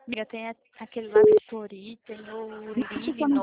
Amiga, tem aquele lá de Tori, tem o Tipo, Living